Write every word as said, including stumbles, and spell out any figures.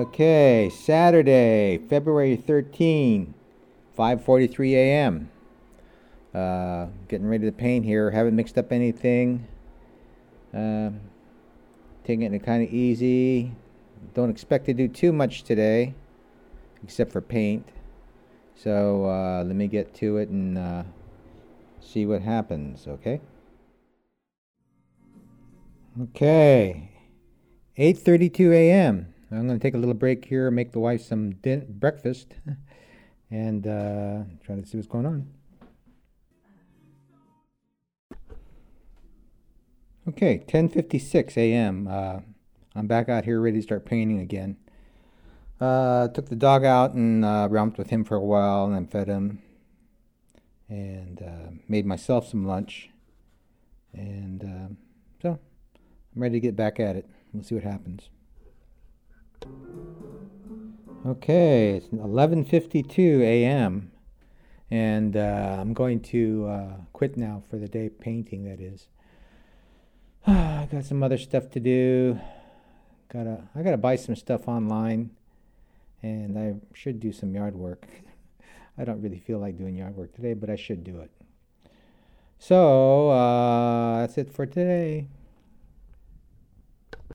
Okay, Saturday, February thirteenth, five forty-three a m Uh, getting ready to paint here. Haven't mixed up anything. Uh, taking it kind of easy. Don't expect to do too much today, except for paint. So uh, let me get to it and uh, see what happens, okay? Okay, eight thirty-two a m I'm going to take a little break here, make the wife some din- breakfast, and uh, try to see what's going on. Okay, ten fifty-six a m Uh, I'm back out here ready to start painting again. Uh, took the dog out and uh, romped with him for a while and then fed him. And uh, made myself some lunch. And uh, so I'm ready to get back at it. We'll see what happens. Okay, it's eleven fifty-two a m And uh, I'm going to uh, quit now for the day, painting that is. I got some other stuff to do. Gotta, I gotta buy some stuff online, and I should do some yard work. I don't really feel like doing yard work today, but I should do it. So uh, that's it for today.